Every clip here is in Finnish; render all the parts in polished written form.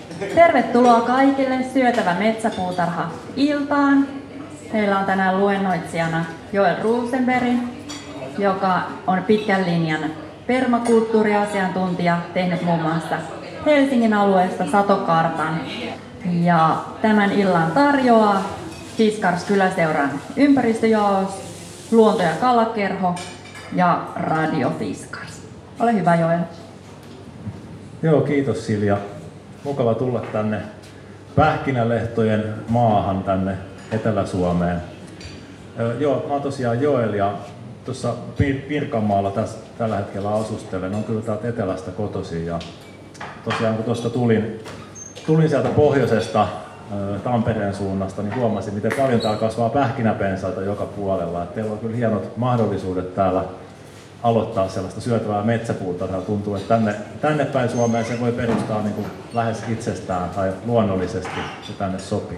Tervetuloa kaikille Syötävä metsäpuutarha iltaan. Meillä on tänään luennoitsijana Joel Rosenberg, joka on pitkän linjan permakulttuuriasiantuntija, tehnyt muun muassa Helsingin alueesta satokartan. Ja tämän illan tarjoaa Fiskars kyläseuran ympäristöjaos, luonto- ja kalakerho ja Radio Fiskars. Ole hyvä, Joel. Joo, kiitos Silja. Mukava tulla tänne pähkinälehtojen maahan tänne Etelä-Suomeen. Joo, mä oon tosiaan Joel ja tuossa Pirkanmaalla tällä hetkellä asustelen. On kyllä täältä etelästä kotoisin ja tosiaan kun tuosta tulin sieltä pohjoisesta Tampereen suunnasta, niin huomasin, miten paljon täällä kasvaa pähkinäpensaita joka puolella. Et teillä on kyllä hienot mahdollisuudet täällä aloittaa sellaista syötävää metsäpuutarhaa. Tuntuu, että tänne päin Suomeen se voi perustaa niin kuin lähes itsestään tai luonnollisesti se tänne sopii.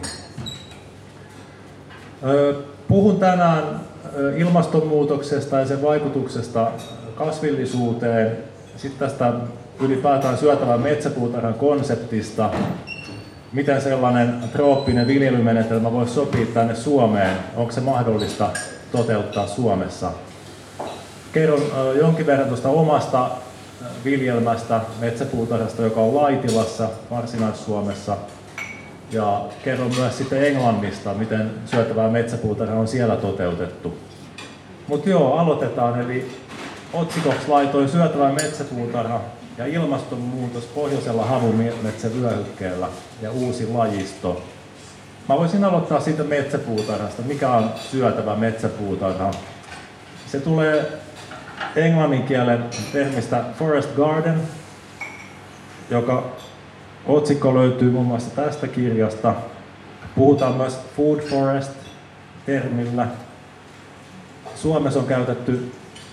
Puhun tänään ilmastonmuutoksesta ja sen vaikutuksesta kasvillisuuteen, sitten tästä ylipäätään syötävän metsäpuutarhan konseptista, miten sellainen trooppinen viljelymenetelmä voisi sopia tänne Suomeen, onko se mahdollista toteuttaa Suomessa. Kerron jonkin verran tuosta omasta viljelmästä metsäpuutarhasta, joka on Laitilassa, Varsinais-Suomessa. Ja kerron myös sitten Englannista, miten syötävää metsäpuutarha on siellä toteutettu. Mutta joo, aloitetaan. Eli otsikoksi laitoin syötävä metsäpuutarha ja ilmastonmuutos pohjoisella havumetsävyöhykkeellä ja uusi lajisto. Mä voisin aloittaa siitä metsäpuutarhasta. Mikä on syötävä metsäpuutarha? Se tulee englannin kielen termistä forest garden, joka otsikko löytyy muun muassa tästä kirjasta. Puhutaan myös food forest termillä. Suomessa on käytetty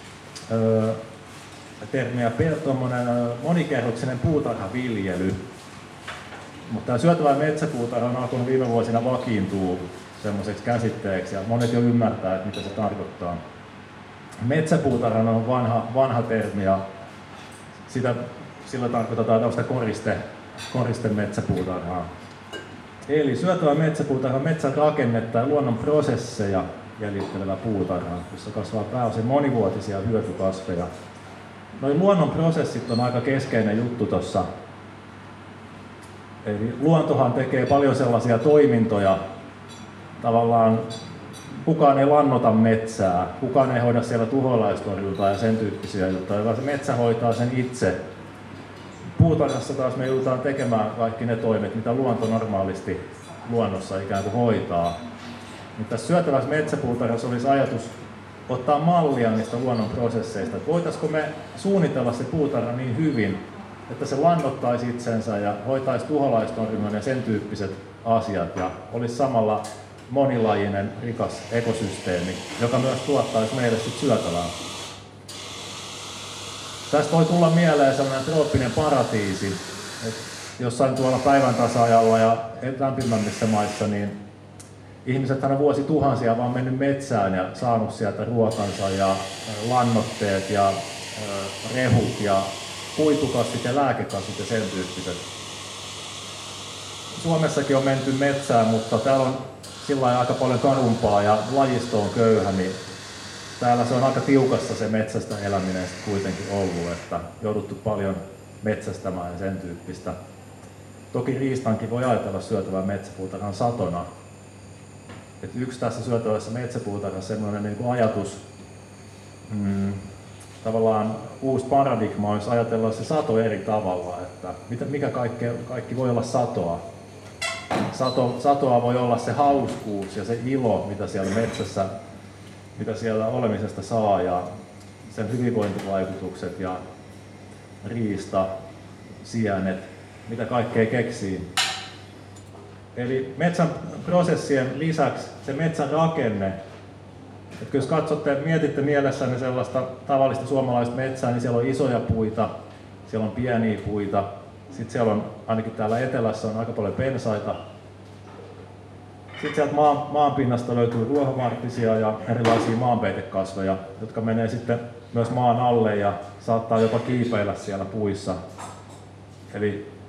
termiä monikerroksinen puutarhaviljely. Mutta tämä syötävä metsäpuutarha on alkanut viime vuosina vakiintua semmoiseksi käsitteeksi ja monet jo ymmärtää, että mitä se tarkoittaa. Metsäpuutarha on vanha termi ja sillä tarkoitetaan tällaista koristemetsäpuutarhaa. Eli syötävä metsäpuutarha on metsän rakennetta ja luonnon prosesseja jäljittelevä puutarha, jossa kasvaa pääosin monivuotisia hyötykasveja. Noin luonnon prosessit on aika keskeinen juttu tuossa. Eli luontohan tekee paljon sellaisia toimintoja, tavallaan kukaan ei lannota metsää, kukaan ei hoida siellä tuholaistorjuntaa ja sen tyyppisiä juttuja, vaan se metsä hoitaa sen itse. Puutarhassa taas me joudutaan tekemään kaikki ne toimet, mitä luonto normaalisti luonnossa ikään kuin hoitaa. Mutta tässä syötävässä metsäpuutarhassa olisi ajatus ottaa mallia niistä luonnon prosesseista. Voitaisiko me suunnitella se puutarha niin hyvin, että se lannottaisi itsensä ja hoitaisi tuholaistorjunnan ja sen tyyppiset asiat ja olisi samalla monilajinen, rikas ekosysteemi, joka myös tuottaisi meille sit syötävää. Tästä voi tulla mieleen sellainen trooppinen paratiisi, että jossain tuolla päivän tasa-ajalla ja lämpimämmissä maissa, niin ihmisethän on vuosituhansia vaan mennyt metsään ja saanut sieltä ruokansa ja lannoitteet ja rehut ja kuitukasvit ja lääkekasvit ja sen tyyppiset. Suomessakin on menty metsään, mutta täällä on sillä lailla aika paljon karumpaa ja lajisto on köyhä, niin täällä se on aika tiukassa se metsästä eläminen kuitenkin ollut, että jouduttu paljon metsästämään ja sen tyyppistä. Toki riistankin voi ajatella syötävän metsäpuutarhan satona. Et yksi tässä syötävässä metsäpuutarhassa sellainen niin kuin ajatus, tavallaan uusi paradigma olisi ajatella se sato eri tavalla, että mikä kaikki voi olla satoa. Satoa voi olla se hauskuus ja se ilo, mitä siellä metsässä, mitä siellä olemisesta saa ja sen hyvinvointivaikutukset ja riista, sienet, mitä kaikkea keksii. Eli metsän prosessien lisäksi se metsän rakenne, että jos katsotte, mietitte mielessänne sellaista tavallista suomalaista metsää, niin siellä on isoja puita, siellä on pieniä puita, sitten siellä on, ainakin täällä etelässä on aika paljon pensaita. Sitten sieltä maanpinnasta löytyy ruohomarttisia ja erilaisia maanpeitekasveja, jotka menee sitten myös maan alle ja saattaa jopa kiipeillä siellä puissa. Eli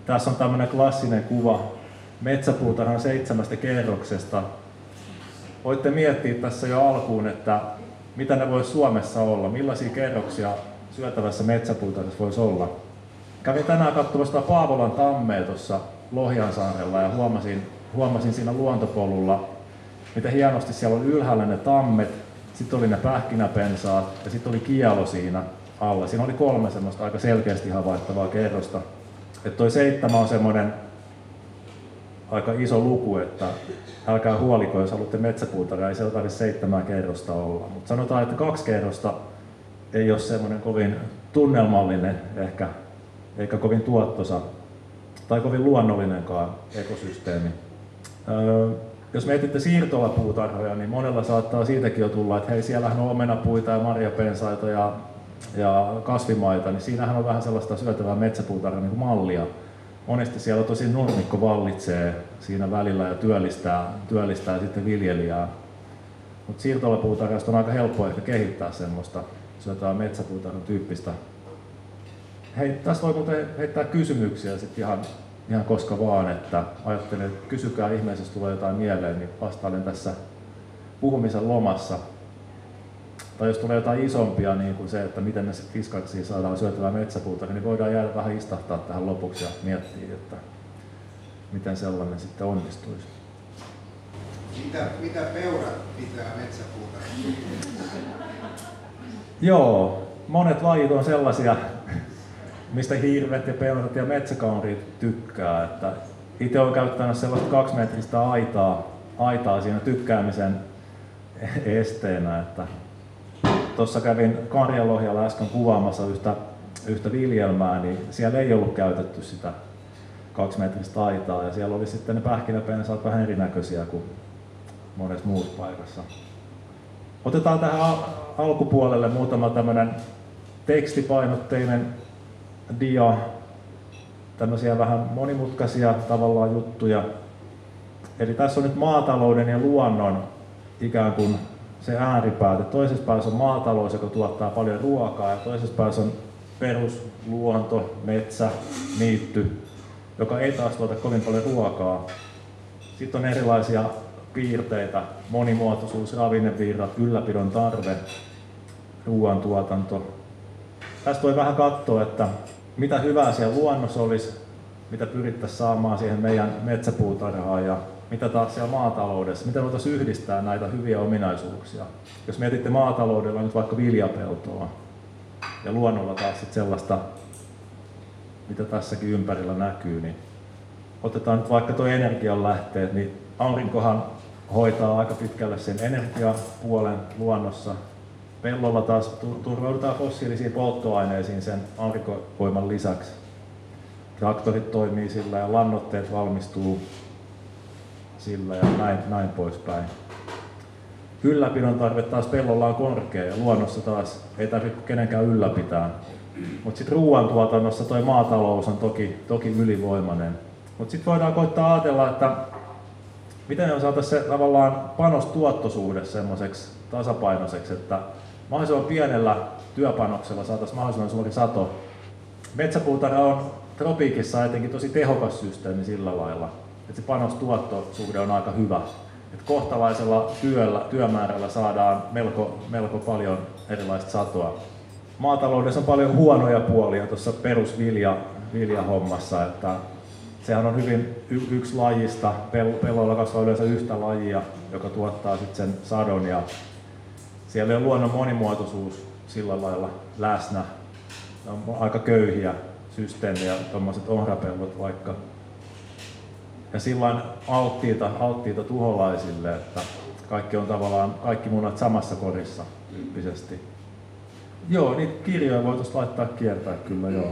Tässä on tämmöinen klassinen kuva metsäpuutarhan 7 kerroksesta. Voitte miettiä tässä jo alkuun, että mitä ne voisi Suomessa olla, millaisia kerroksia syötävässä metsäpuutarhassa voisi olla. Kävin tänään katsomassa Paavolan tammea tuossa Lohjansaarella ja huomasin siinä luontopolulla, miten hienosti siellä oli ylhäällä ne tammet, sitten oli ne pähkinäpensaat ja sitten oli kielo siinä alla. Siinä oli 3 semmoista aika selkeästi havaittavaa kerrosta. Että toi 7 on semmoinen aika iso luku, että älkää huoliko, jos haluatte metsäpuutarhaa, ei siellä tarvitse 7 kerrosta olla. Mutta sanotaan, että 2 kerrosta ei ole semmoinen kovin tunnelmallinen ehkä, eikä kovin tuottosa tai kovin luonnollinenkaan ekosysteemi. Jos mietitte siirtolapuutarhoja, niin monella saattaa siitäkin jo tulla, että hei, siellähän on omenapuita ja marjapensaita ja kasvimaita, niin siinähän on vähän sellaista syötävää metsäpuutarhan niin mallia. Monesti siellä tosi nurmikko vallitsee siinä välillä ja työllistää sitten viljelijää. Mutta siirtolapuutarhasta on aika helppo ehkä kehittää semmoista syötävää metsäpuutarhan tyyppistä. Hei, tässä voi muuten heittää kysymyksiä sitten ihan koska vaan, että ajattelen, että kysykää ihmeessä, jos tulee jotain mieleen, niin vastailen tässä puhumisen lomassa. Tai jos tulee jotain isompia, niin kuin se, että miten me fiskaksiin saadaan syötävää metsäpuuta, niin voidaan jäädä vähän istahtaa tähän lopuksi ja miettiä, että miten sellainen sitten onnistuisi. Mitä peurat pitää metsäpuuta? Joo, monet lajit on sellaisia, mistä hirvet ja peurat ja metsäkauriit tykkää. Että itse olen käyttänyt sellaista 2-metristä aitaa siinä tykkäämisen esteenä. Että tuossa kävin Karjalohjalla äsken kuvaamassa yhtä viljelmää, niin siellä ei ollut käytetty sitä 2-metristä aitaa. Ja siellä oli sitten ne pähkinäpensaat vähän erinäköisiä kuin monessa muussa paikassa. Otetaan tähän alkupuolelle muutama tämmöinen tekstipainotteinen dia, tämmöisiä vähän monimutkaisia tavallaan juttuja. Eli tässä on nyt maatalouden ja luonnon ikään kuin se ääripäät. Toisessa päässä on maatalous, joka tuottaa paljon ruokaa, ja toisessa päässä on perusluonto, metsä, niitty, joka ei taas tuota kovin paljon ruokaa. Sitten on erilaisia piirteitä, monimuotoisuus, ravinnevirrat, ylläpidon tarve, ruoantuotanto. Tästä voi vähän katsoa, että mitä hyvää siellä luonnossa olisi, mitä pyrittäisiin saamaan siihen meidän metsäpuutarhaan ja mitä taas siellä maataloudessa, miten voitaisiin yhdistää näitä hyviä ominaisuuksia. Jos mietitte maataloudella nyt vaikka viljapeltoa ja luonnolla taas sit sellaista, mitä tässäkin ympärillä näkyy, niin otetaan nyt vaikka tuo energianlähteet, niin aurinkohan hoitaa aika pitkälle sen energiapuolen luonnossa. Pellolla taas turvaudutaan fossiilisiin polttoaineisiin sen aurinkovoiman lisäksi. Traktorit toimii sillä ja lannoitteet valmistuu sillä ja näin poispäin. Ylläpidon tarve taas pellolla on korkea ja luonnossa taas ei tarvitse kenenkään ylläpitää. Mutta sitten ruoantuotannossa toi maatalous on toki ylivoimainen. Mutta sitten voidaan koittaa ajatella, että miten me saataisiin se tavallaan panostuottosuhde semmoiseksi tasapainoiseksi, että mahdollisimman pienellä työpanoksella saataisiin mahdollisimman suuri sato. Metsäpuutarha on tropiikissa etenkin tosi tehokas systeemi sillä lailla, että se panostuottosuhde on aika hyvä. Että kohtalaisella työmäärällä saadaan melko paljon erilaista satoa. Maataloudessa on paljon huonoja puolia tuossa perusviljahommassa, että sehän on hyvin yksi lajista. Pelloilla kasvaa yleensä yhtä lajia, joka tuottaa sitten sen sadon. Ja siellä on luonnon monimuotoisuus sillä lailla läsnä. Ne on aika köyhiä systeemiä, tuommoiset ohrapellot vaikka. Ja silloin alttiita tuholaisille, että kaikki on tavallaan kaikki munat samassa korissa tyyppisesti. Joo, niitä kirjoja voitaisiin laittaa kiertää kyllä, joo.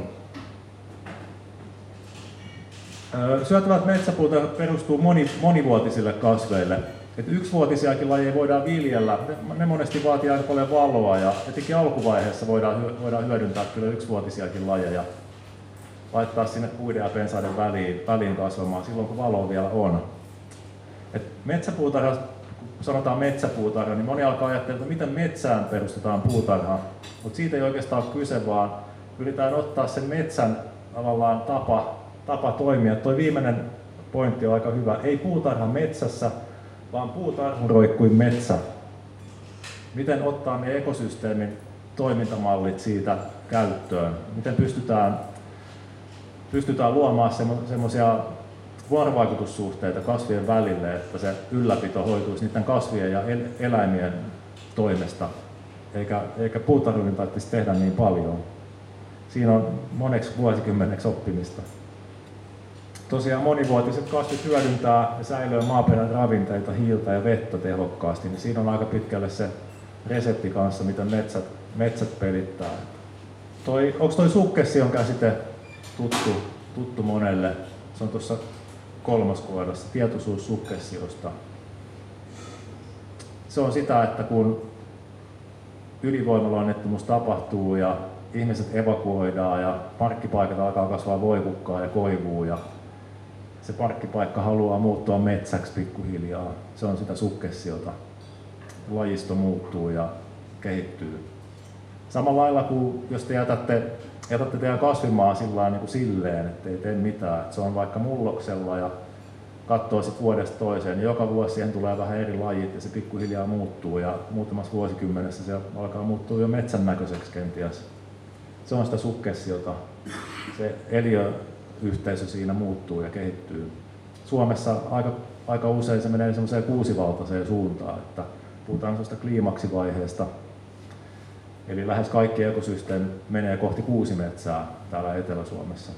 Syötävät metsäpuuta perustuu monivuotisille kasveille. Että yksivuotisiakin lajeja voidaan viljellä, ne monesti vaatii aika paljon valoa ja etenkin alkuvaiheessa voidaan hyödyntää kyllä yksivuotisiakin lajeja. Laittaa sinne puiden ja pensaiden väliin kasvamaan silloin kun valoa vielä on. Et metsäpuutarha, kun sanotaan metsäpuutarha, niin moni alkaa ajattella, että miten metsään perustetaan puutarha. Mutta siitä ei oikeastaan ole kyse, vaan pyritään ottaa sen metsän tavallaan tapa toimia. Tuo viimeinen pointti on aika hyvä. Ei puutarha metsässä, vaan puutarhuroik kuin metsä. Miten ottaa ne ekosysteemin toimintamallit siitä käyttöön? Miten pystytään luomaan semmoisia vuorovaikutussuhteita kasvien välille, että se ylläpito hoituisi niiden kasvien ja eläimien toimesta, eikä puutarhurin tarvitsisi tehdä niin paljon. Siinä on moneksi vuosikymmeneksi oppimista. Tosiaan monivuotiset kasvit hyödyntää ja säilöö maaperän ravinteita, hiiltä ja vettä tehokkaasti, niin siinä on aika pitkälle se resepti kanssa, miten metsät pelittää. Onko toi sukkession käsite tuttu monelle? Se on tuossa 3. kohdassa, tietoisuus sukkessiosta. Se on sitä, että kun ydinvoimalaonnettomuus tapahtuu ja ihmiset evakuoidaan ja parkkipaikat alkaa kasvaa voikukkaa ja koivua ja se parkkipaikka haluaa muuttua metsäksi pikkuhiljaa. Se on sitä sukkessiota. Lajisto muuttuu ja kehittyy. Samalla lailla kuin jos te jätätte teidän kasvimaa silleen, ettei tee mitään. Että se on vaikka mulloksella ja katsoo sit vuodesta toiseen, niin joka vuosi siihen tulee vähän eri lajit ja se pikkuhiljaa muuttuu ja muutamassa vuosikymmenessä se alkaa muuttua jo metsän näköiseksi kenties. Se on sitä sukkessiota. Se eliöyhteisö siinä muuttuu ja kehittyy. Suomessa aika usein se menee semmoiseen kuusivaltaiseen suuntaan, että puhutaan sellaista kliimaksivaiheesta. Eli lähes kaikki ekosysteemi menee kohti kuusimetsää täällä Etelä-Suomessa.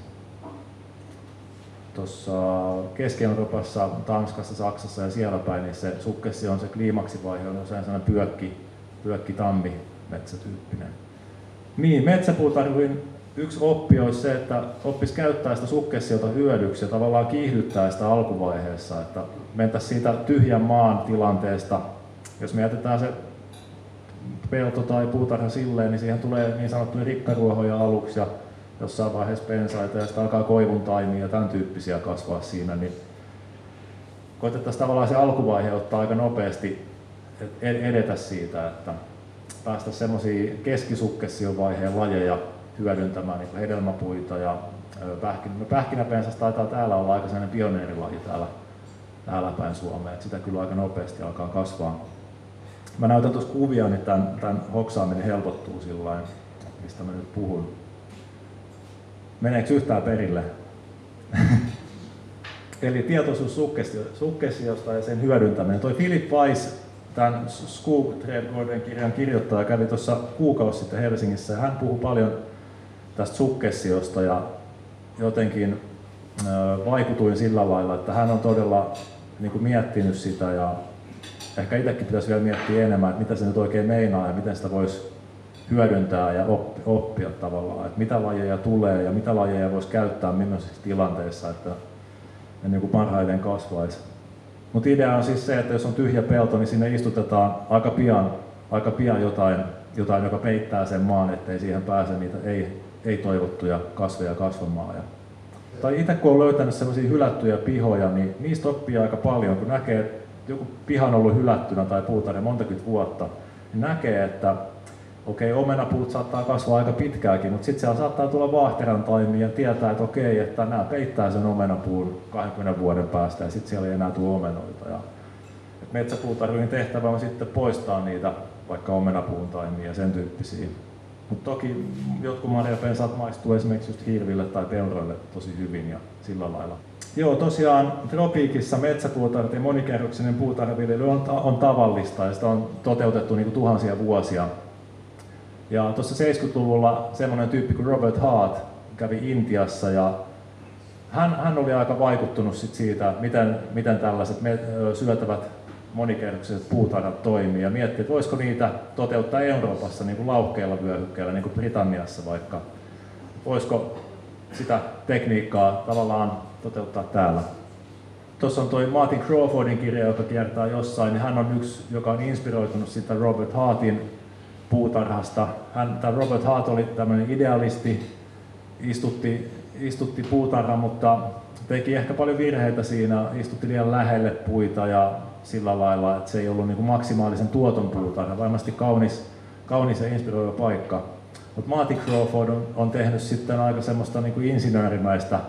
Tuossa Keski-Euroopassa, Tanskassa, Saksassa ja siellä päin, niin se sukkessio on se kliimaksivaihe, on usein sellainen pyökki-tammi-metsätyyppinen. Niin, metsäpuutarhurin yksi oppi olisi se, että oppisi käyttää sitä sukkessiota hyödyksi ja tavallaan kiihdyttää sitä alkuvaiheessa, että mentäisiin siitä tyhjän maan tilanteesta. Jos me jätetään se pelto tai puutarha silleen, niin siihen tulee niin sanottuja rikkaruohoja aluksi ja jossain vaiheessa pensaita ja sitten alkaa koivun taimia ja tämän tyyppisiä kasvaa siinä, niin koitettaisiin tavallaan se alkuvaihe ottaa aika nopeasti edetä siitä, että päästä semmoisia keskisukkession vaiheen lajeja hyödyntämään, niin kuin hedelmäpuita ja pähkinäpensas taitaa täällä olla aika sellainen pioneerilaji täällä päin Suomea, että sitä kyllä aika nopeasti alkaa kasvaa. Mä näytän tuossa kuvia, niin tämän hoksaaminen helpottuu sillain, mistä mä nyt puhun. Meneekö yhtään perille? Eli tietoisuus sukkessiosta ja sen hyödyntäminen. Toi Philip Weiss, tämän Skog Trädgården kirjan kirjoittaja, kävi tuossa kuukausi sitten Helsingissä ja hän puhui paljon tästä sukkessiosta ja jotenkin vaikutuin sillä lailla, että hän on todella niin kuin miettinyt sitä ja ehkä itsekin pitäisi vielä miettiä enemmän, että mitä se nyt oikein meinaa ja miten sitä voisi hyödyntää ja oppia tavallaan, että mitä lajeja tulee ja mitä lajeja voisi käyttää millaisissa tilanteissa, että ne niin kuin parhaiten kasvaisi. Mutta idea on siis se, että jos on tyhjä pelto, niin sinne istutetaan aika pian jotain, joka peittää sen maan, ettei siihen pääse niitä ei-toivottuja kasveja kasvamaan. Tai itse kun on löytänyt sellaisia hylättyjä pihoja, niin niistä oppii aika paljon, kun näkee, että joku piha on ollut hylättynä tai puutarha montakymmentä vuotta, niin näkee, että okei, omenapuut saattaa kasvaa aika pitkääkin, mutta sitten siellä saattaa tulla vaahteran taimia ja tietää, että okei, että nämä peittää sen omenapuun 20 vuoden päästä ja sitten siellä ei enää tule omenoita. Metsäpuutarhurin tehtävä on sitten poistaa niitä vaikka omenapuun taimia ja sen tyyppisiä. Mutta toki jotkut marjapensaat maistuu esimerkiksi just hirville tai peuroille tosi hyvin ja sillä lailla. Joo, tosiaan tropiikissa metsäpuutarhat ja monikerroksinen puutarhaviljely on tavallista ja sitä on toteutettu niin kuin tuhansia vuosia. Ja tuossa 70-luvulla semmoinen tyyppi kuin Robert Hart kävi Intiassa ja hän oli aika vaikuttunut siitä, miten tällaiset syötävät monikerroksiset puutarhat toimii ja mietti, että voisiko niitä toteuttaa Euroopassa niin kuin lauhkeilla vyöhykkeillä, niin kuin Britanniassa vaikka. Voisiko sitä tekniikkaa tavallaan toteuttaa täällä. Tuossa on toi Martin Crawfordin kirja, joka kiertää jossain, niin hän on yksi, joka on inspiroitunut sitä Robert Hartin puutarhasta. Tämä Robert Hart oli tämmöinen idealisti, istutti puutarhan, mutta teki ehkä paljon virheitä siinä, istutti liian lähelle puita ja sillä lailla, että se ei ollut niin kuin maksimaalisen tuoton puutarha. Varmasti kaunis ja inspiroiva paikka. Mutta Martin Crawford on tehnyt sitten aika semmoista niin kuin insinöörimäistä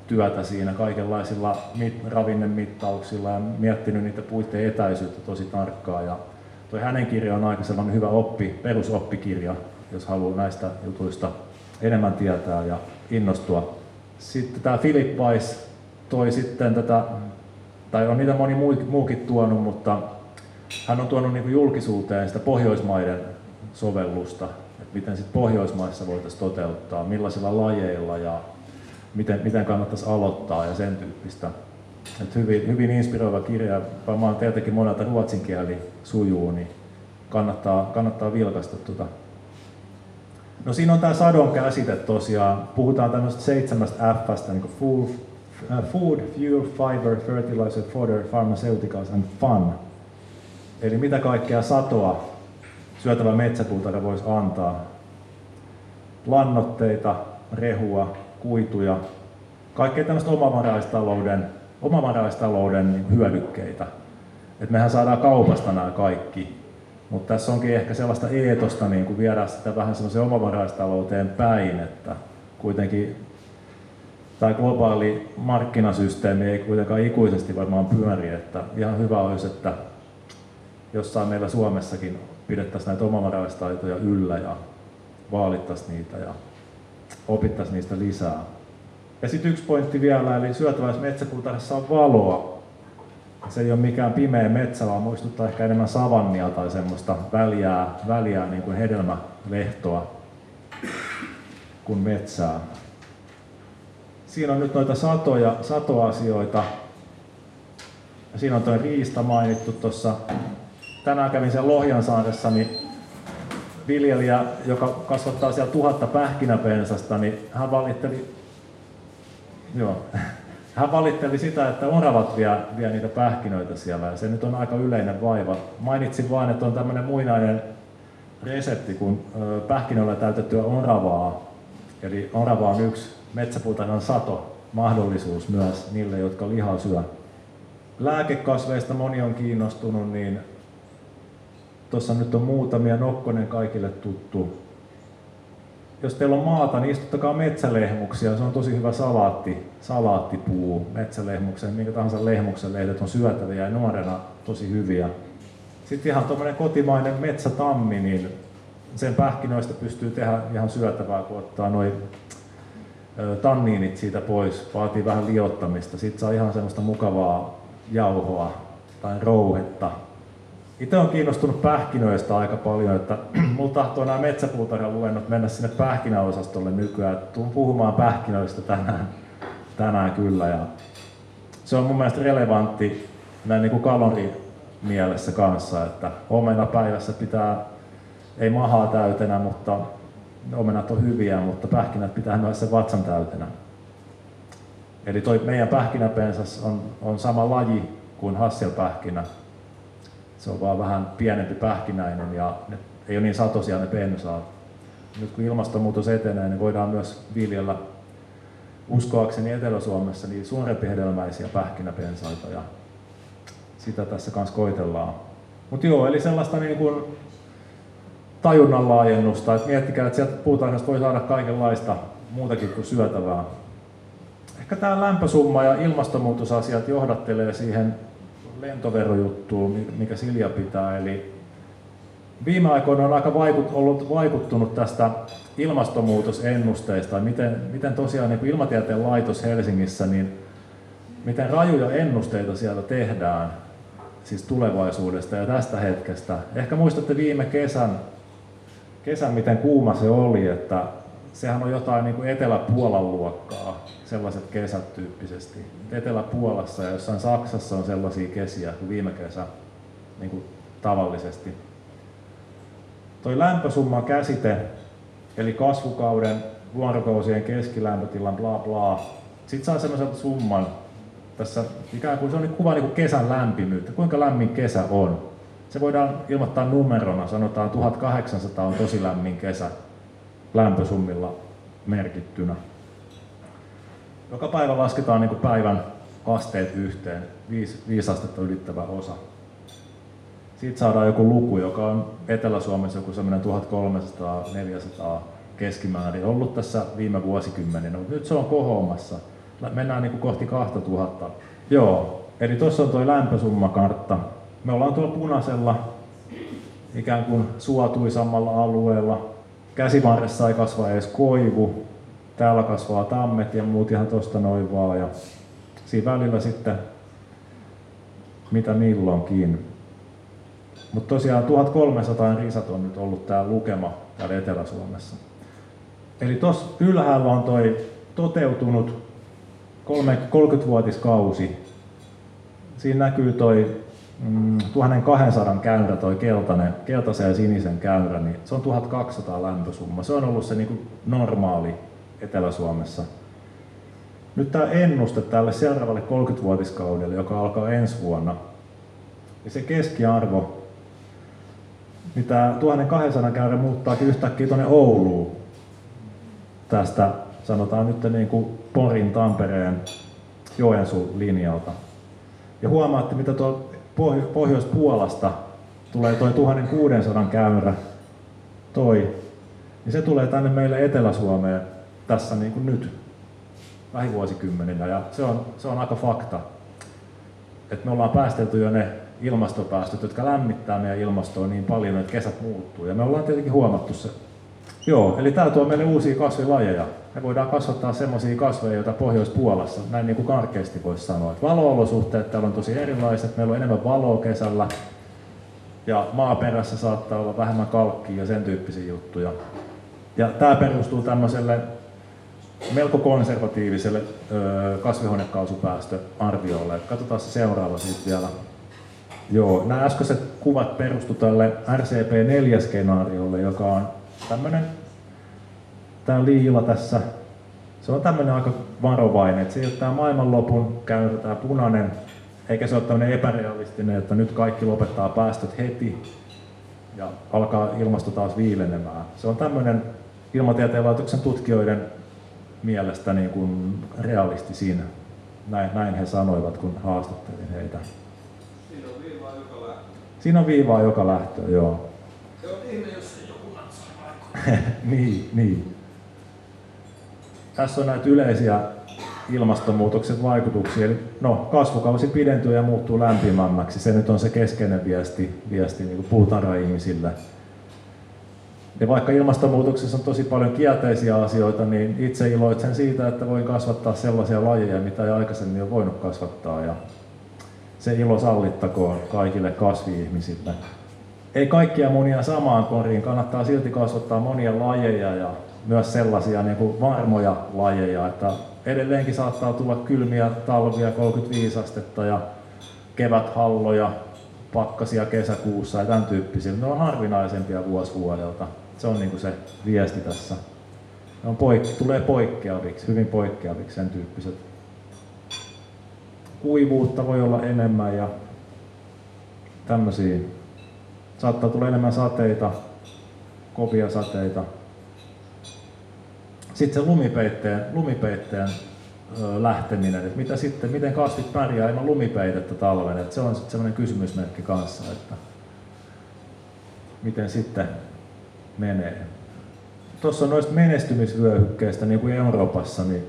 työtä siinä kaikenlaisilla ravinnemittauksilla ja miettinyt niitä puiden etäisyyttä tosi tarkkaan. Ja toi hänen kirja on aika sellainen hyvä perusoppikirja, jos haluaa näistä jutuista enemmän tietää ja innostua. Sitten tämä Philip Weiss toi sitten tätä, tai on niitä moni muukin tuonut, mutta hän on tuonut niin kuin julkisuuteen sitä Pohjoismaiden sovellusta, että miten sit Pohjoismaissa voitaisiin toteuttaa, millaisilla lajeilla ja miten kannattaisi aloittaa ja sen tyyppistä. Et hyvin inspiroiva kirja, varmaan teiltäkin monelta ruotsin kieli sujuu, niin kannattaa vilkaista tuota. No siinä on tämä sadon käsite tosiaan. Puhutaan tämmöistä 7 F:stä, niin kuin food, fuel, fiber, fertilizer, fodder, pharmaceuticals and fun. Eli mitä kaikkea satoa syötävä metsäpuutarha voisi antaa. Lannoitteita, rehua, kuituja, kaikkea tämmöistä omavaraistalouden hyödykkeitä. Et mehän saadaan kaupasta nämä kaikki, mutta tässä onkin ehkä sellaista eetosta niin kuin viedä sitä vähän semmoiseen omavaraistalouteen päin, että kuitenkin tämä globaali markkinasysteemi ei kuitenkaan ikuisesti varmaan pyöri, että ihan hyvä olisi, että jossain meillä Suomessakin pidettäisiin näitä omavaraistaitoja yllä ja vaalittaisiin niitä ja opittaisiin niistä lisää. Ja sitten yksi pointti vielä, eli syötävässä metsäpuutarhassa on valoa. Se ei ole mikään pimeä metsä, vaan muistuttaa ehkä enemmän savannia tai semmoista väljää niin kuin hedelmälehtoa kuin metsää. Siinä on nyt noita satoasioita. Siinä on tuo riista mainittu tuossa. Tänään kävin siellä Lohjansaaressa, niin viljelijä, joka kasvattaa siellä 1000 pähkinäpensasta, niin hän valitteli sitä, että oravat vie niitä pähkinöitä siellä, ja se nyt on aika yleinen vaiva. Mainitsin vain, että on tämmöinen muinainen resepti kuin pähkinöillä täytettyä oravaa. Eli orava on yksi metsäpuutarhan mahdollisuus myös niille, jotka lihaa syö. Lääkekasveista moni on kiinnostunut, niin tuossa nyt on muutamia. Nokkonen kaikille tuttu. Jos teillä on maata, niin istuttakaa metsälehmuksia. Se on tosi hyvä salaattipuu. Metsälehmuksen, minkä tahansa lehmuksen lehdet on syötäviä ja nuorena tosi hyviä. Sitten ihan tuommoinen kotimainen metsätammi, niin sen pähkinöistä pystyy tehdä ihan syötävää, kun ottaa noi tanniinit siitä pois. Vaatii vähän liottamista. Sitten saa ihan semmoista mukavaa jauhoa tai rouhetta. Itse olen kiinnostunut pähkinöistä aika paljon, että mulla tahtoo nämä metsäpuutarhan luennot mennä sinne pähkinäosastolle nykyään. Tuun puhumaan pähkinöistä tänään kyllä. Ja se on mun mielestä relevantti näin niin kuin kalorimielessä kanssa, että omena päivässä pitää, ei mahaa täytenä, mutta omenat on hyviä, mutta pähkinät pitää myös sen vatsan täytenä. Eli toi meidän pähkinäpensas on sama laji kuin hasselpähkinä. Se on vaan vähän pienempi pähkinäinen ja ne ei ole niin satoisia ne pensaat. Nyt kun ilmastonmuutos etenee, niin voidaan myös viljellä uskoakseni Etelä-Suomessa niin suurempihedelmäisiä pähkinäpensaita ja sitä tässä kanssa koitellaan. Mutta joo, eli sellaista niin kuin tajunnan laajennusta, että miettikää, että sieltä puutarhasta voi saada kaikenlaista muutakin kuin syötävää. Ehkä tämä lämpösumma ja ilmastonmuutosasiat johdattelee siihen lentoverojuttuun, mikä Silja pitää. Eli viime aikoina on aika vaikuttunut tästä ilmastonmuutosennusteista, miten tosiaan niin kuin Ilmatieteen laitos Helsingissä, niin miten rajuja ennusteita siellä tehdään siis tulevaisuudesta ja tästä hetkestä. Ehkä muistatte viime kesän miten kuuma se oli, että sehän on jotain niin kuin Etelä-Puolan luokkaa, sellaiset kesät tyyppisesti. Etelä-Puolassa ja jossain Saksassa on sellaisia kesiä kuin viime kesä niin kuin tavallisesti. Toi lämpösumman käsite, eli kasvukauden, vuorokausien keskilämpötilan, bla bla. Sitten saa semmoisen summan. Tässä ikään kuin se on kuva niin kuin kesän lämpimyyttä, kuinka lämmin kesä on. Se voidaan ilmoittaa numerona, sanotaan 1800 on tosi lämmin kesä lämpösummilla merkittynä. Joka päivä lasketaan niin kuin päivän asteet yhteen, 5 astetta ylittävä osa. Siitä saadaan joku luku, joka on Etelä-Suomessa joku semmoinen 1300-400 keskimäärin ollut tässä viime vuosikymmeninä, mutta nyt se on kohoamassa. mennään niin kuin kohti 2000. Joo, eli tuossa on tuo lämpösummakartta. Me ollaan tuolla punaisella ikään kuin suotuisammalla alueella. Käsivarressa ei kasva edes koivu. Täällä kasvaa tammet ja muut ihan tosta noin vaan. Ja siinä välillä sitten mitä milloinkin. Mutta tosiaan 1300 risat on nyt ollut tää lukema täällä Etelä-Suomessa. Eli tuossa ylhäällä on toi toteutunut 30-vuotiskausi. Siinä näkyy toi 1200 käyrä, toi keltaisen ja sinisen käyrä, niin se on 1200 lämpösumma. Se on ollut se niinku normaali Etelä-Suomessa. Nyt tämä ennuste tälle seuraavalle 30-vuotiskaudelle, joka alkaa ensi vuonna, ja se keskiarvo, niin tämä 1200 käyrä muuttaakin yhtäkkiä tuonne Ouluun. Tästä sanotaan nyt niin kuin Porin, Tampereen, Joensuun linjalta. Ja huomaatte, mitä tuolta Pohjois-Puolasta tulee toi 1600 käyrä, niin se tulee tänne meille Etelä-Suomeen tässä niin kuin nyt lähivuosikymmeninä, ja se on aika fakta. Et me ollaan päästelty jo ne ilmastopäästöt, jotka lämmittää meidän ilmastoa niin paljon, että kesät muuttuu, ja me ollaan tietenkin huomattu se. Joo, eli tää tuo meille uusia kasvilajeja. Me voidaan kasvattaa semmoisia kasveja, joita Pohjois-Puolassa, näin niin kuin karkeasti voisi sanoa. Että valo-olosuhteet täällä on tosi erilaiset, meillä on enemmän valoa kesällä, ja maaperässä saattaa olla vähemmän kalkkia ja sen tyyppisiä juttuja. Ja tää perustuu tämmöiselle melko konservatiiviselle kasvihuonekaasupäästöarviolle. Katsotaan se seuraava siitä vielä. Joo, nämä äskeiset kuvat perustu tälle RCP4-skenaariolle, joka on tämmönen, tää liila tässä, se on tämmönen aika varovainen, että se ei ole tää maailmanlopun käyrä, tää punainen, eikä se ole tämmönen epärealistinen, että nyt kaikki lopettaa päästöt heti ja alkaa ilmasto taas viilenemään. Se on tämmönen Ilmatieteen laitoksen tutkijoiden mielestä niin kuin realistisin. Näin he sanoivat, kun haastattelin heitä. Siinä on viivaa joka lähtö. Siinä on viivaa joka lähtö, joo. Se on ihme, jos se joku natsaa vaikka. niin. Tässä on näitä yleisiä ilmastonmuutoksen vaikutuksia. Eli kasvukausi pidentyy ja muuttuu lämpimämmäksi. Se nyt on se keskeinen viesti niin kuin puutarha-ihmisille. Ja vaikka ilmastonmuutoksessa on tosi paljon kielteisiä asioita, niin itse iloitsen siitä, että voin kasvattaa sellaisia lajeja, mitä ei aikaisemmin ole voinut kasvattaa. Ja se ilo sallittakoon kaikille kasvi-ihmisille. Ei kaikkia munia samaan koriin, kannattaa silti kasvattaa monia lajeja ja myös sellaisia niin kuin varmoja lajeja, että edelleenkin saattaa tulla kylmiä talvia, 35 astetta ja keväthalloja, pakkasia kesäkuussa ja tämän tyyppisiä. Ne on harvinaisempia vuosi vuodelta. Se on niin kuin se viesti tässä. Ne on tulee poikkeaviksi, hyvin poikkeaviksi sen tyyppiset. Kuivuutta voi olla enemmän ja tämmöisiä. Saattaa tulla enemmän sateita, kovia sateita. Sitten se lumipeitteen lähteminen, että mitä sitten, miten kasvit pärjää ilman lumipeitettä talven, että se on sitten semmoinen kysymysmerkki kanssa, että miten sitten menee. Tuossa on noista menestymisvyöhykkeistä, niin kuin Euroopassa, niin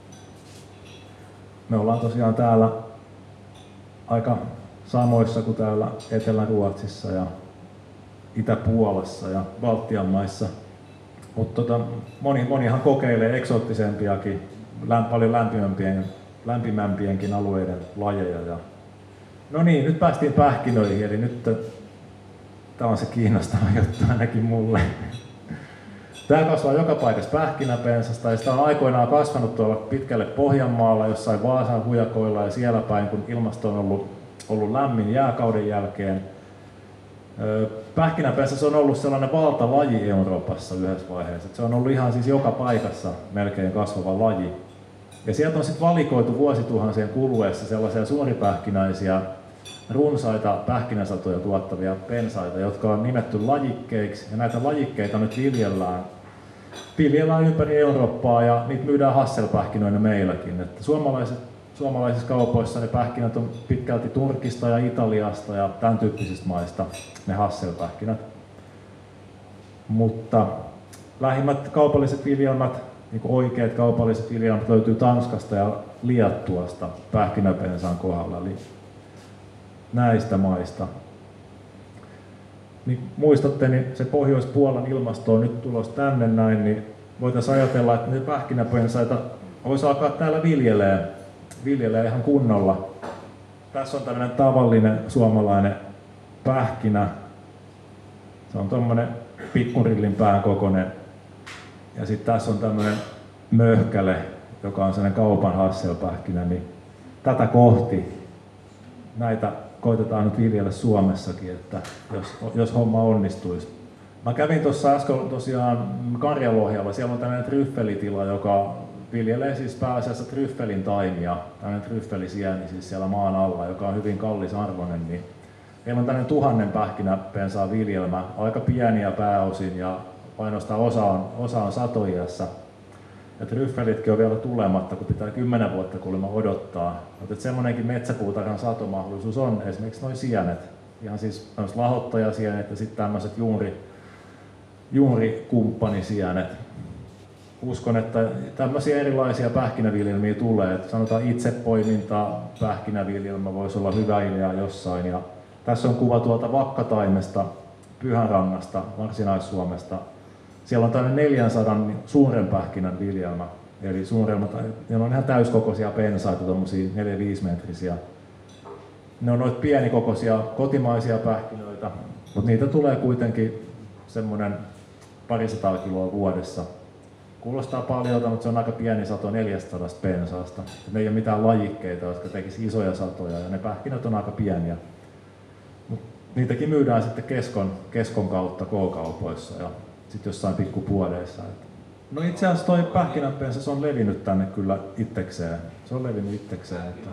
me ollaan tosiaan täällä aika samoissa kuin täällä Etelä-Ruotsissa ja Itä-Puolassa ja Baltian maissa. Mutta monihan kokeilee eksoottisempiakin, paljon lämpimämpienkin alueiden lajeja. No niin, nyt päästiin pähkinöihin, eli nyt tämä on se kiinnostava juttu ainakin mulle. Tämä kasvaa joka paikassa pähkinäpensasta ja sitä on aikoinaan kasvanut tuolla pitkälle Pohjanmaalla, jossain Vaasan hujakoilla ja siellä päin, kun ilmasto on ollut lämmin jääkauden jälkeen. Pähkinäpensä on ollut sellainen valtalaji Euroopassa yhdessä vaiheessa. Se on ollut ihan siis joka paikassa melkein kasvava laji. Ja sieltä on sitten valikoitu vuosituhansien kuluessa sellaisia suuripähkinäisiä, runsaita pähkinäsatoja tuottavia pensaita, jotka on nimetty lajikkeiksi. Ja näitä lajikkeita nyt viljellään ympäri Eurooppaa ja niitä myydään hasselpähkinöinä meilläkin. Että suomalaisissa kaupoissa ne pähkinät on pitkälti Turkista ja Italiasta ja tämän tyyppisistä maista, ne hasselpähkinät. Mutta lähimmät kaupalliset viljelmät, niin kuin oikeat kaupalliset viljelmät löytyy Tanskasta ja Liettuasta pähkinäpensaan kohdalla, eli näistä maista. Niin muistatte, niin se Pohjois-Puolan ilmasto on nyt tulossa tänne näin, niin voitaisiin ajatella, että ne pähkinäpensaita voisi alkaa täällä viljelee ihan kunnolla. Tässä on tämmöinen tavallinen suomalainen pähkinä. Se on tommonen pikkurillin pään kokoinen. Ja sitten tässä on tämmöinen möhkäle, joka on sellainen kaupan hasselpähkinä. Niin tätä kohti näitä koitetaan nyt viljellä Suomessakin, että jos homma onnistuisi. Mä kävin tuossa äsken tosiaan Karjalohjalla, siellä on tämmöinen tryffelitila, joka viljelee siis pääasiassa tryffelin taimia, tämmöinen tryffelisieni siis siellä maan alla, joka on hyvin kallisarvoinen. Niin meillä on tämmöinen 1000 pähkinäpensaan viljelmä, aika pieniä pääosin ja ainoastaan osa on satoiässä. Ja tryffelitkin on vielä tulematta, kun pitää 10 vuotta kuulemma odottaa. Mutta semmoinenkin metsäpuutarhan satomahdollisuus on esimerkiksi nuo sienet. Ihan siis lahottajasienet ja sitten tämmöiset juurikumppaninsienet. Uskon, että tämmöisiä erilaisia pähkinäviljelmiä tulee. Että sanotaan itsepoiminta, pähkinäviljelmä voisi olla hyvä idea jossain. Ja tässä on kuva tuolta Vakkataimesta, Pyhänrannasta, Varsinais-Suomesta. Siellä on tämmöinen 400 suuren pähkinän viljelmä. Eli suuremmat, ne on ihan täyskokoisia pensaita, tuommoisia 4-5 metrisiä. Ne on noita pienikokoisia kotimaisia pähkinöitä, mutta niitä tulee kuitenkin semmoinen 200 kiloa vuodessa. Kuulostaa paljolta, mutta se on aika pieni sato 400 pensaasta. Ne ei ole mitään lajikkeita, jotka tekisi isoja satoja, ja ne pähkinät on aika pieniä. Mut niitäkin myydään sitten keskon kautta K-kaupoissa ja sitten jossain pikkupuoleissa. No itse asiassa toi pähkinänpensä, se on levinnyt tänne kyllä itsekseen. Se on levinnyt itsekseen. Että,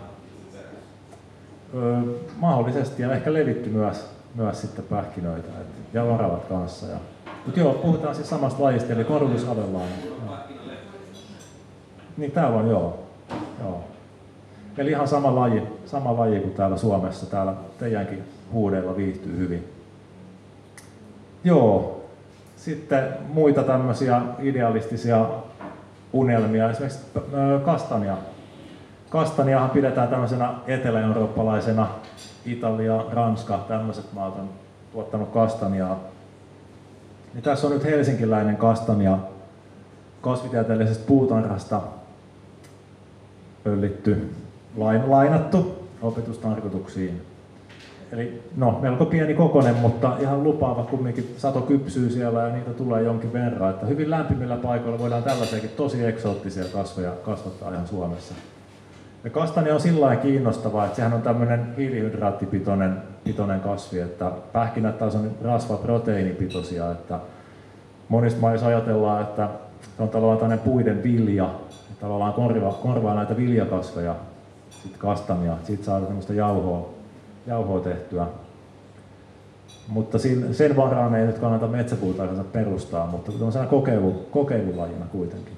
mahdollisesti ja ehkä levitty myös sitten pähkinöitä ja oravat kanssa. Mutta joo, puhutaan siis samasta lajista, eli Corvus avellaan. Niin täällä on joo. Eli ihan sama laji kuin täällä Suomessa, täällä teidänkin huudeilla viihtyy hyvin. Joo. Sitten muita tämmöisiä idealistisia unelmia, esimerkiksi kastania. Kastaniahan pidetään tämmöisenä etelä-eurooppalaisena, Italia, Ranska, tämmöiset maat on tuottanut kastaniaa. Ja tässä on nyt helsinkiläinen kastania kasvitieteellisestä puutarhasta pöllitty, lainattu opetustarkoituksiin. Eli no, melko pieni kokonen, mutta ihan lupaava kumminkin. Sato kypsyy siellä ja niitä tulee jonkin verran. Että hyvin lämpimillä paikoilla voidaan tällaisiakin tosi eksoottisia kasveja kasvattaa ihan Suomessa. Ja kastania on sillä lailla kiinnostavaa, että sehän on tämmöinen hiilihydraattipitoinen kasvi, että pähkinät taas on rasvaproteiinipitoisia. Että monissa maissa ajatellaan, että se on tavallaan tämmöinen puiden vilja, tavallaan korvaa näitä viljakasveja, sitten kastania, siitä saadaan tämmöistä jauhoa tehtyä. Mutta sen varaan ei nyt kannata metsäpuutarhansa perustaa, mutta tämmöisenä kokeilulajina kuitenkin.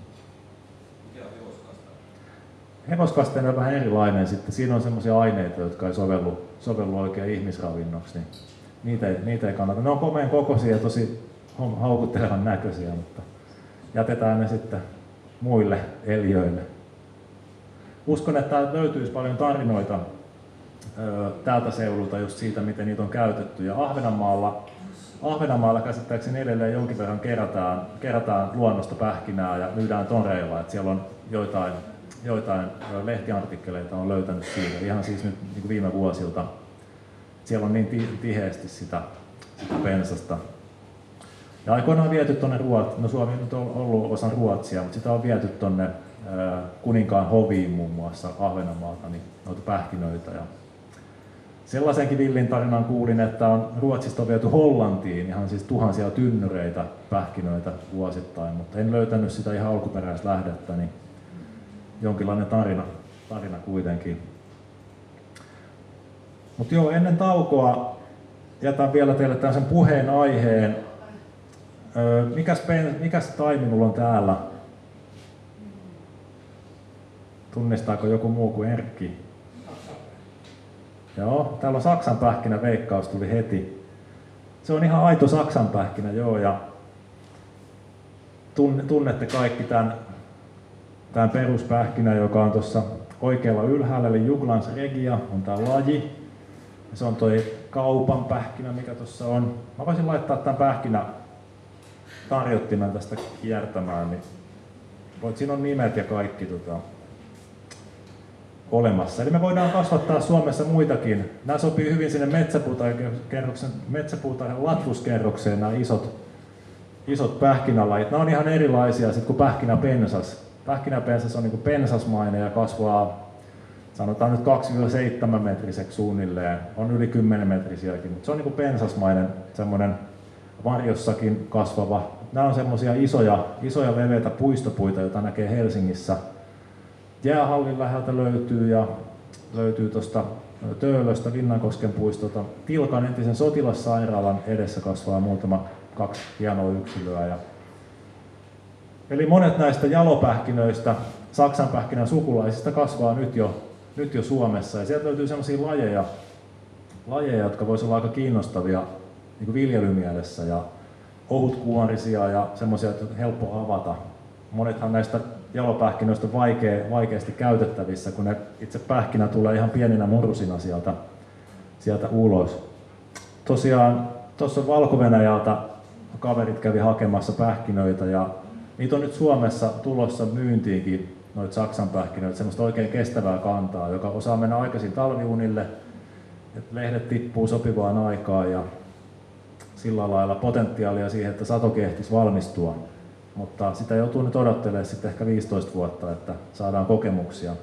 Hevoskastania on vähän erilainen sitten. Siinä on semmoisia aineita, jotka ei sovellu oikein ihmisravinnoksi, niin niitä ei kannata. Ne on komeen kokoisia ja tosi haukuttelevan näköisiä, mutta jätetään ne sitten muille eliöille. Uskon, että löytyisi paljon tarinoita tältä seudulta just siitä, miten niitä on käytetty. Ja Ahvenanmaalla käsittääkseni edelleen jonkin verran kerätään luonnosta pähkinää ja myydään toreilla. Että siellä on joitain lehtiartikkeleita on löytänyt siitä, ihan siis nyt niin kuin viime vuosilta. Siellä on niin tiheästi sitä pensasta. Ja aikoinaan on viety tuonne Ruotsiin, no Suomi nyt on ollut osa Ruotsia, mutta sitä on viety tuonne Kuninkaan hoviin muun muassa Ahvenanmaalta, niin noita pähkinöitä. Ja sellaisenkin villin tarinan kuulin, että Ruotsista on viety Hollantiin ihan siis tuhansia tynnyreitä pähkinöitä vuosittain, mutta en löytänyt sitä ihan alkuperäislähdettä, niin jonkinlainen tarina kuitenkin. Mutta joo, ennen taukoa jätän vielä teille tämmöisen puheen aiheen. Mikäs taimi mulla on täällä? Tunnistaako joku muu kuin Erkki? Joo, täällä on saksanpähkinä, veikkaus tuli heti. Se on ihan aito saksanpähkinä, joo, ja tunnette kaikki tämän peruspähkinä, joka on tuossa oikealla ylhäällä, eli Juglans regia on tää laji. Ja se on toi kaupan pähkinä, mikä tuossa on. Mä voisin laittaa tämän pähkinä tarjottimen tästä kiertämään, niin siinä on nimet ja kaikki olemassa. Eli me voidaan kasvattaa Suomessa muitakin. Nämä sopii hyvin sinne metsäpuutarhan latvuskerrokseen, nämä isot pähkinälajit. Nämä on ihan erilaisia sit kuin pähkinäpensas. Pähkinäpensas on niin kuin pensasmainen ja kasvaa sanotaan nyt 2-7 metriseksi suunnilleen. On yli 10 metrisiäkin, mutta se on niin kuin pensasmainen, semmoinen varjossakin kasvava. Nämä on semmoisia isoja leveitä puistopuita, joita näkee Helsingissä. Jäähallin läheltä löytyy tuosta Töölöstä, Linnankosken puistolta. Tilkan entisen sotilassairaalan edessä kasvaa kaksi hienoa yksilöä. Eli monet näistä jalopähkinöistä, saksanpähkinän sukulaisista kasvaa nyt jo Suomessa. Ja sieltä löytyy sellaisia lajeja, jotka voisivat olla aika kiinnostavia niin kuin viljelymielessä ja ohutkuorisia ja semmoisia, että on helppo avata. Monethan näistä jalopähkinöistä on vaikeasti käytettävissä, kun ne itse pähkinä tulee ihan pieninä murusina sieltä ulos. Tosiaan tuossa Valko-Venäjältä kaverit kävi hakemassa pähkinöitä ja niitä on nyt Suomessa tulossa myyntiinkin, noita Saksan pähkinöitä, semmoista oikein kestävää kantaa, joka osaa mennä aikaisin talviunille, että lehdet tippuu sopivaan aikaan ja sillä lailla potentiaalia siihen, että satokin ehtisi valmistua. Mutta sitä joutuu nyt odottelemaan sitten ehkä 15 vuotta, että saadaan kokemuksia.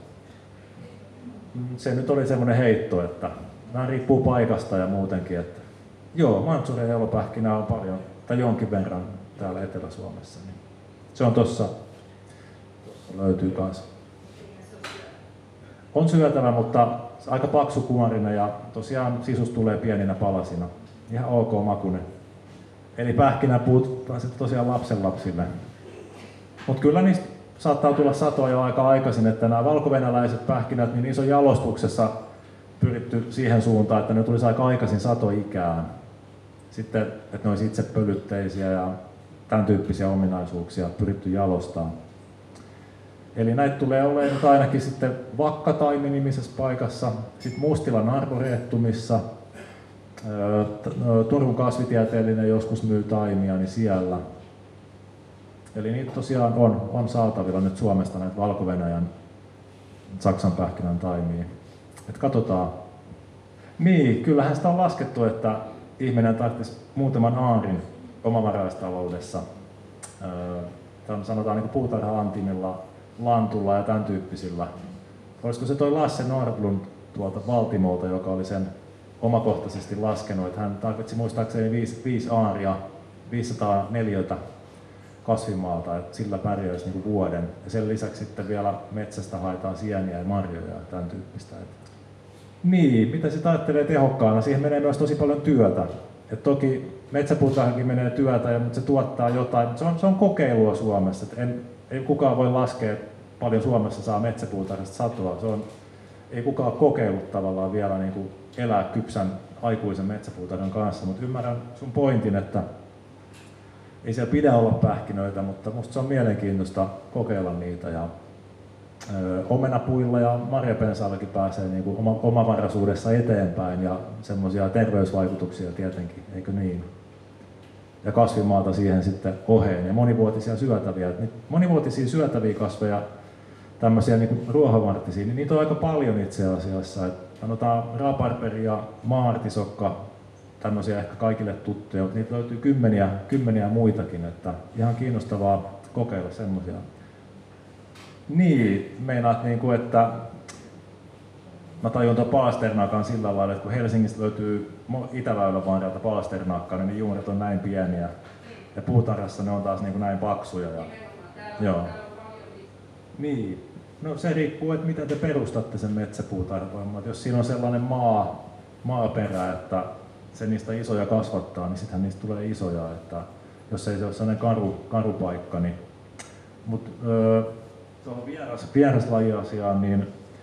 Se nyt oli semmoinen heitto, että nämä riippuu paikasta ja muutenkin. Että joo, Mantsuria ja jalopähkinää on paljon, tai jonkin verran täällä Etelä-Suomessa. Niin se on tossa löytyy kanssa. On syötävä, mutta aika paksukuorinen ja tosiaan sisus tulee pieninä palasina. Ihan ok makuinen. Eli pähkinäpuut pääset tosiaan lapsenlapsille. Mutta kyllä niistä saattaa tulla satoa jo aika aikaisin, että nämä valkovenäläiset pähkinät, niin niissä on jalostuksessa pyritty siihen suuntaan, että ne tulisi aika aikaisin satoikään. Sitten, että ne olisi itse pölytteisiä ja tämän tyyppisiä ominaisuuksia pyritty jalostamaan. Eli näitä tulee olemaan nyt ainakin sitten Vakkataimi-nimisessä paikassa, sitten Mustilan arboretumissa, Turun kasvitieteellinen joskus myy taimia, niin siellä. Eli niitä tosiaan on saatavilla nyt Suomesta näitä Valko-Venäjän Saksan pähkinän taimia. Et katsotaan. Niin, kyllähän sitä on laskettu, että ihminen tarvitsisi muutaman aarin omavaraistaloudessa. Sanotaan niin puutarha-antimilla, lantulla ja tämän tyyppisillä. Olisiko se toi Lasse Nordlund tuolta Valtimolta, joka oli sen omakohtaisesti laskenut, että hän tarvitsi muistaakseni 5 aaria, 500 neliötä kasvimaalta, että sillä pärjäisi niin kuin vuoden. Ja sen lisäksi sitten vielä metsästä haetaan sieniä ja marjoja ja tämän tyyppistä. Niin, mitä se ajattelee tehokkaana? Siihen menee myös tosi paljon työtä. Et toki metsäpuutarhankin menee työtä, mutta se tuottaa jotain. Se on kokeilua Suomessa. Ei kukaan voi laskea, paljon Suomessa saa metsäpuutarhasta satoa. Ei kukaan kokeillut tavallaan vielä niin kuin elää kypsän aikuisen metsäpuutarhan kanssa, mutta ymmärrän sun pointin, että ei siellä pidä olla pähkinöitä, mutta musta se on mielenkiintoista kokeilla niitä. Ja omenapuilla ja marjapensaallakin pääsee niin kuin omavaraisuudessa eteenpäin ja semmoisia terveysvaikutuksia tietenkin, eikö niin? Ja kasvimaata siihen sitten oheen ja monivuotisia syötäviä. Monivuotisia syötäviä kasveja, tämmöisiä niin kuin ruohovartisia, niin niitä on aika paljon itse asiassa. Sanotaan rabarperi ja maartisokka, tämmöisiä ehkä kaikille tuttuja, mutta niitä löytyy kymmeniä muitakin, että ihan kiinnostavaa kokeilla semmoisia. Niin, meinaat niinku, että mä tajun tuon paasternakan sillä lailla, että kun Helsingistä löytyy Itäväylän varrelta paasternakkaa, niin ne juuret on näin pieniä. Ja puutarhassa ne on taas niinku näin paksuja. Joo. Niin. No se riippuu, että miten te perustatte sen metsäpuutarhan. Jos siinä on sellainen maaperä, että se niistä isoja kasvattaa, niin sittenhän niistä tulee isoja. Että jos ei se ole sellainen karu paikka, niin... Tuohon vieraslajiasiaan, niin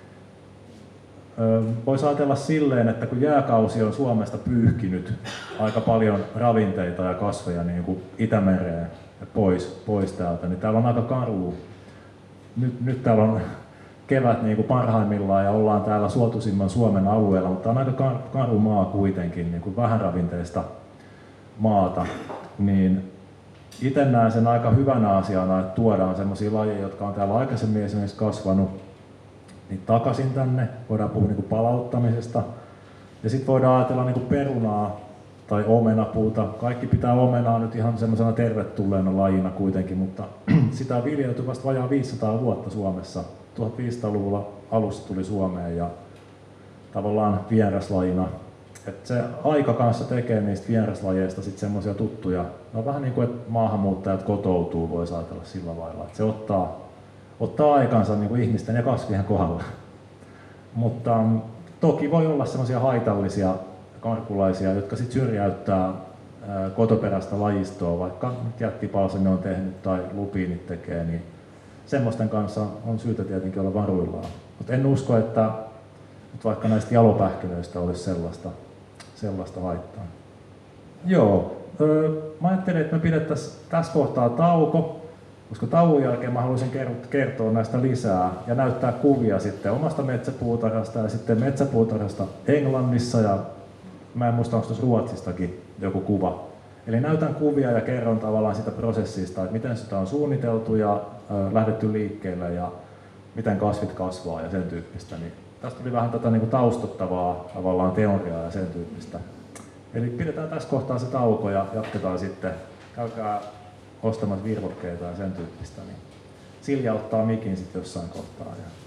voisi ajatella silleen, että kun jääkausi on Suomesta pyyhkinyt aika paljon ravinteita ja kasveja niin kuin Itämereen ja pois täältä, niin täällä on aika karua. Nyt täällä on kevät niin kuin parhaimmillaan ja ollaan täällä suotuisimman Suomen alueella, mutta on aika karu maa kuitenkin, niin kuin vähän ravinteista maata, niin itse näen sen aika hyvänä asiana, että tuodaan sellaisia lajeja, jotka on täällä aikaisemmin esimerkiksi kasvanut, niin takaisin tänne, voidaan puhua niin kuin palauttamisesta, ja sitten voidaan ajatella niin kuin perunaa tai omenapuuta. Kaikki pitää omenaa nyt ihan semmoisena tervetulleena lajina kuitenkin, mutta sitä on viljelty vasta vajaa 500 vuotta Suomessa. 1500-luvulla alussa tuli Suomeen ja tavallaan vieraslajina. Et se aika kanssa tekee niistä vieraslajeista sitten semmoisia tuttuja. No vähän niin kuin, että maahanmuuttajat kotoutuu, voisi ajatella sillä lailla. Että se ottaa aikansa niin kuin ihmisten ja kasvien kohdalla. Mutta toki voi olla semmoisia haitallisia karkulaisia, jotka sitten syrjäyttää kotoperäistä lajistoa, vaikka jättipalsami on tehnyt tai lupiinit tekee, niin semmoisten kanssa on syytä tietenkin olla varuillaan. Mutta en usko, että vaikka näistä jalopähkinöistä olisi sellaista haittaa. Joo, mä ajattelin, että me pidettäisiin tässä kohtaa tauko, koska tauon jälkeen mä haluaisin kertoa näistä lisää ja näyttää kuvia sitten omasta metsäpuutarhasta ja sitten metsäpuutarhasta Englannissa ja mä en muista, onko tuossa Ruotsistakin joku kuva. Eli näytän kuvia ja kerron tavallaan sitä prosessista, että miten sitä on suunniteltu ja lähdetty liikkeelle ja miten kasvit kasvaa ja sen tyyppistä. Niin tästä tuli vähän tätä niinku taustottavaa tavallaan teoriaa ja sen tyyppistä. Eli pidetään tässä kohtaa se tauko ja jatketaan sitten. Käykää ostamassa virvokkeita ja sen tyyppistä. Niin Silja ottaa mikin sitten jossain kohtaa.